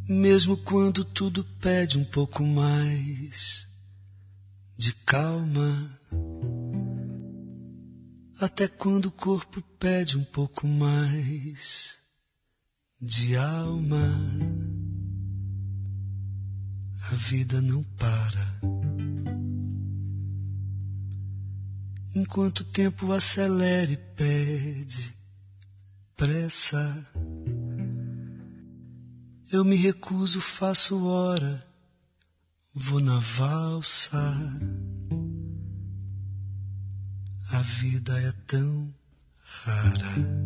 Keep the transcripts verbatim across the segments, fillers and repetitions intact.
Mesmo quando tudo pede um pouco mais de calma, até quando o corpo pede um pouco mais de alma, a vida não para. Enquanto o tempo acelera e pede pressa, eu me recuso, faço hora, vou na valsa. A vida é tão rara.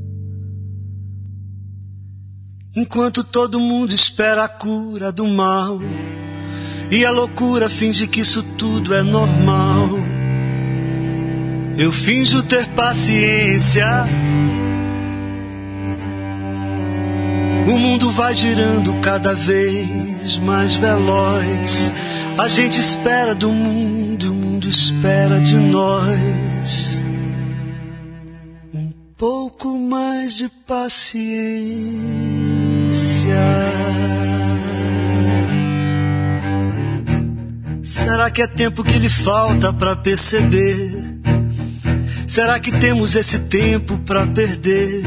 Enquanto todo mundo espera a cura do mal e a loucura finge que isso tudo é normal, eu finjo ter paciência. O mundo vai girando cada vez mais veloz. A gente espera do mundo e o mundo espera de nós. Um pouco mais de paciência. Será que é tempo que lhe falta pra perceber? Será que temos esse tempo pra perder?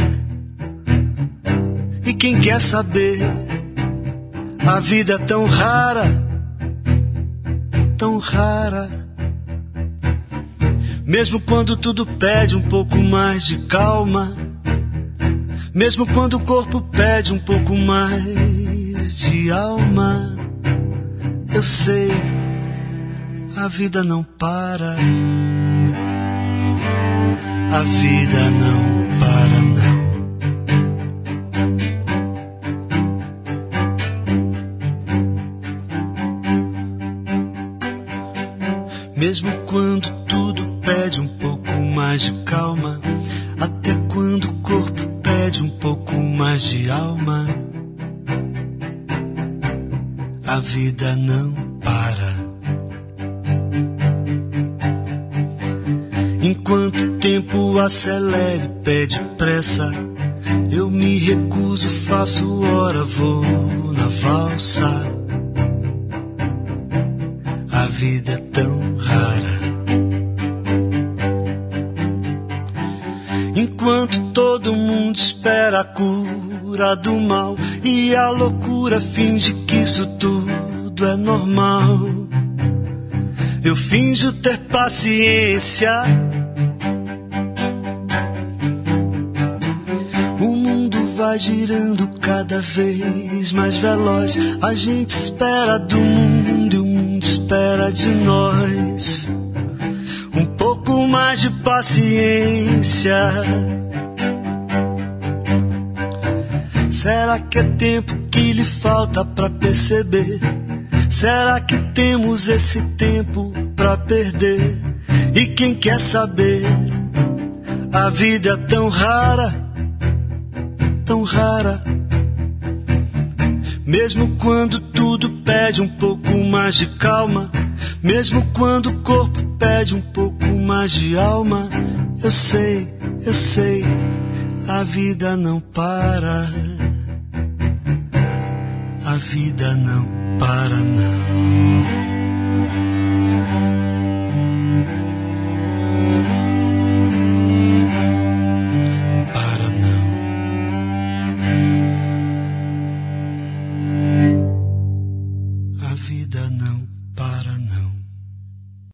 E quem quer saber? A vida é tão rara, tão rara. Mesmo quando tudo pede um pouco mais de calma, mesmo quando o corpo pede um pouco mais de alma, eu sei, a vida não para. A vida não para, não. Mesmo quando tudo pede um pouco mais de calma, até quando o corpo pede um pouco mais de alma, a vida não para. Enquanto o tempo acelera e pede pressa, eu me recuso, faço hora, vou na valsa. A vida é tão rara. Enquanto todo mundo espera a cura do mal e a loucura finge que isso tudo é normal, eu finjo ter paciência. O mundo vai girando cada vez mais veloz. A gente espera do mundo e o mundo espera de nós. Um pouco mais de paciência. Será que é tempo que lhe falta pra perceber? Será que temos esse tempo pra perder? E quem quer saber? A vida é tão rara, tão rara. Mesmo quando tudo pede um pouco mais de calma, mesmo quando o corpo pede um pouco mais de alma, eu sei, eu sei, a vida não para. A vida não para, não. Para, não. A vida não para, não.